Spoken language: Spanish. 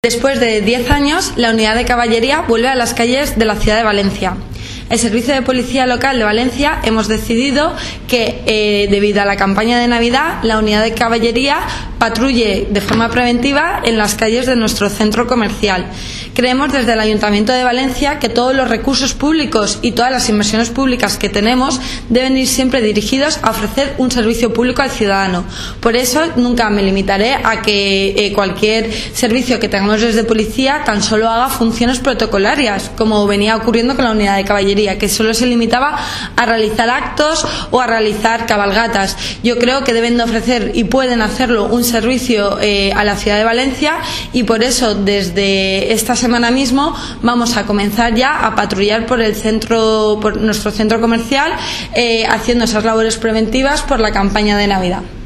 Después de 10 años, la unidad de caballería vuelve a las calles de la ciudad de Valencia. El Servicio de Policía Local de Valencia hemos decidido que, debido a la campaña de Navidad, la unidad de caballería patrulle de forma preventiva en las calles de nuestro centro comercial. Creemos desde el Ayuntamiento de Valencia que todos los recursos públicos y todas las inversiones públicas que tenemos deben ir siempre dirigidos a ofrecer un servicio público al ciudadano. Por eso nunca me limitaré a que cualquier servicio que tengamos desde policía tan solo haga funciones protocolarias, como venía ocurriendo con la unidad de caballería, que solo se limitaba a realizar actos o a realizar cabalgatas. Yo creo que deben de ofrecer y pueden hacerlo un servicio a la ciudad de Valencia, y por eso desde esta semana mismo vamos a comenzar ya a patrullar por nuestro centro comercial, haciendo esas labores preventivas por la campaña de Navidad.